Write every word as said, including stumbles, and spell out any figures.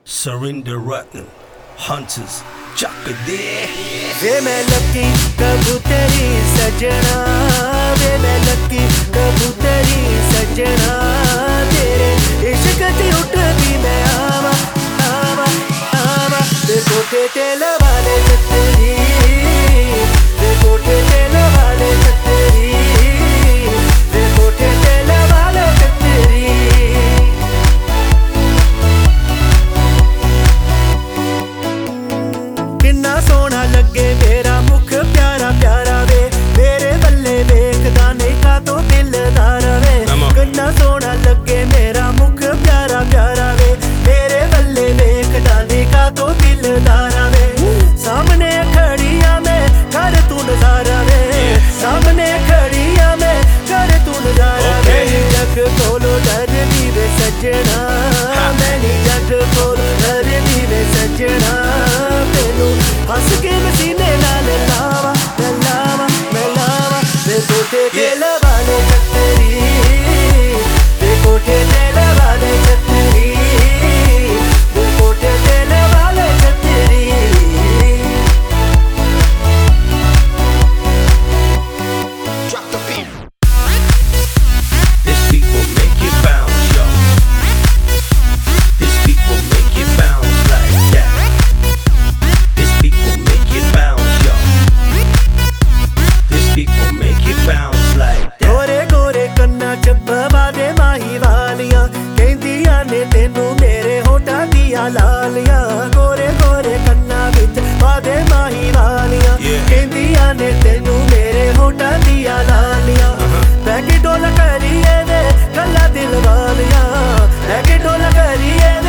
Surrender Rotten Hunters ਚੱਕ ਦੇ ਵੇ ਮੈਂ ਲੱਕੀ ਕਬੂਤਰੀ ਸਜਣਾ ਵੇ ਮੈਂ ਲੱਕੀ ਕਬੂਤਰੀ ਸਜਣਾ ਤੇਰੇ ਇਸ਼ਕ ਤੇ ਉੱਠਦੀ ਮੈਂ ਆਵਾਂ ਆਵਾਂ ਆਵਾਂ ਤੇ ਕੋਠੇ ਤੇ ਲਵਾਲੇ ਛਤਰੀ ਤੇ ਕੋਠੇ ਤੇ ਲਵਾਲੇ ਛਤਰੀ ਤੇ ਕੋਠੇ ਤੇ ਲਵਾਲੇ ਛਤਰੀ ਕਿੰਨਾ ਸੋਹਣਾ ਲੱਗੇ ਮੇਰਾ ਮੁਖ ਪਿਆਰਾ ਪਿਆਰਾ ਵੇ ਮੇਰੇ ਬੱਲੇ ਵੇਖਦਾ ਨਹੀਂ ਕਾ ਤੋਂ ਦਿਲਦਾਰ ਵੇ ਕਿੰਨਾ ਸੋਹਣਾ ਲੱਗੇ ਮੇਰਾ ਮੁਖ ਪਿਆਰਾ ਪਿਆਰਾ ਵੇ ਮੇਰੇ ਬੱਲੇ ਵੇਖਦਾ ਨਹੀਂ ਕਾ ਤੋਂ ਦਿਲਦਾਰ ਵੇ ਸਾਹਮਣੇ ਖੜੀਆਂ ਮੈਂ ਕਰ ਤੂੰ ਨਜ਼ਾਰਾ ਵੇ ਸਾਹਮਣੇ ਖੜੀਆਂ ਮੈਂ ਕਰ ਤੂੰ ਨਜ਼ਾਰਾ ਵੇ ਜੱਗ ਕੋਲੋਂ ਡਰਦੀ ਵੇ ਸੱਜਣਾ ਮੈਂ ਨੀ ਜੱਗ ਕੋਲੋਂ ਡਰਦੀ ਵੇ ਸੱਜਣਾ हंस के मसीने नाल लावा मैं लावा मैं लावा ते कोठे ते लवाले छतरी ते कोठे ते लवाले छतरी ते कोठे ते लवाले छतरी Drop the beat. This beat will make you bounce, yo. This beat will make you bounce like that. ਲਾਲੀਆਂ ਗੋਰੇ ਗੋਰੇ ਕੰਨਾਂ ਵਿੱਚ ਪਾਦੇ ਮਾਹੀ ਵਾਲੀਆਂ ਕਹਿੰਦੀਆਂ ਨੇ ਤੈਨੂੰ ਮੇਰੇ ਹੋਠਾਂ ਦੀਆਂ ਲਾਲੀਆਂ ਬੈ ਕੇ ਡੋਲਾ ਕਰੀਏ ਵੇ ਗੱਲਾਂ ਦਿਲ ਵਾਲੀਆਂ ਬੈ ਕੇ ਡੋਲਾ ਕਰੀਏ